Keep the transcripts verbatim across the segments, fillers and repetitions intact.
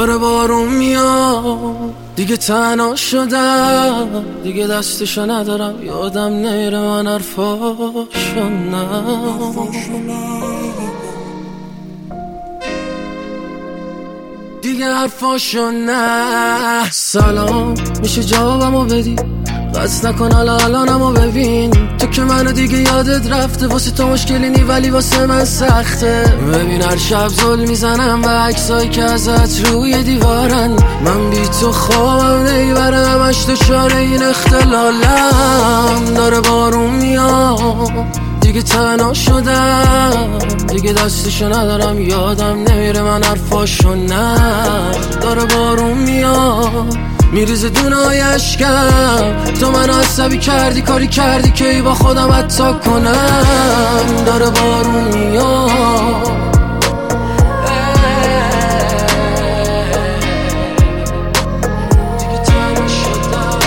داره بارون میاد، دیگه تنها شدم، دیگه دستشو ندارم، یادم نمیره من حرفاشو نه دیگه حرفاشو نه. سلام میشه جوابمو بدی؟ قصد نکن حالا الانمو ببین، تو که منو دیگه یادت رفته، واسه تو مشکلی نی ولی واسه من سخته. ببین هر شب زل میزنم به عکسایی که ازت روی دیوارن، من بی تو خوابم نمیبره، همش دچار این اختلالم. داره بارون میاد، دیگه تنها شدم، دیگه دستشو ندارم، یادم نمیره من حرفاشو نه. داره بارون میاد میریزه دونای اشکم، تو منو عصبی کردی، کاری کردی که ای با خودم حتی کنم. داره بارون میاد، دیگه تنها شدم.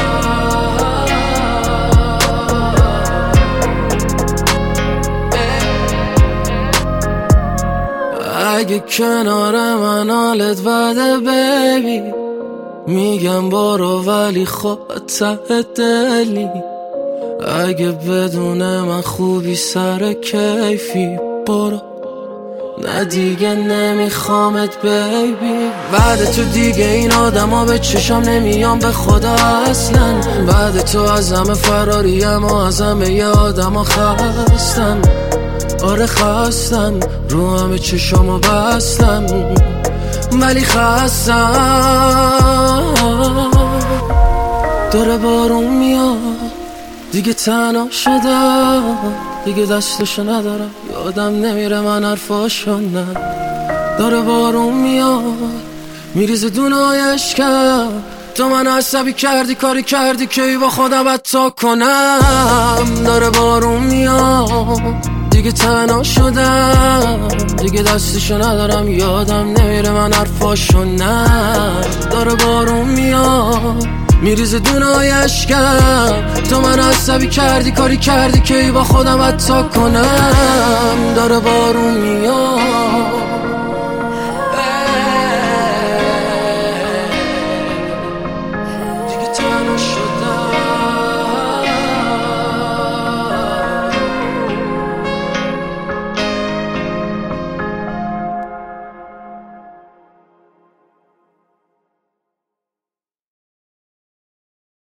اگه کنار من حالت بده بیبی، میگم برو ولی خب ته دلی، اگه بدون من خوبی سر کیفی برو، نه دیگه نمیخوامت بیبی. بعد تو دیگه این آدم ها به چشم نمیام به خدا اصلا، بعد تو از همه فراریم و از همه یه آدم ها خستم. آره خستم، رو همه چشامو بستم ولی خستم. داره بارون میاد، دیگه تنها شدم، دیگه دستشو ندارم، یادم نمیره من حرفاشو نه. داره بارون میاد میریزه دونای اشکم، تو منو عصبی کردی، کاری کردی که ای با خودم حتی کنم. داره بارون میاد، دیگه تنها شدم، دیگه دستشو ندارم، یادم نمیره من حرفاشو نه. داره بارون میاد میریزه دونای اشکم، تو منو عصبی کردی، کاری کردی که ای با خودم حتی کنم. داره بارون میاد.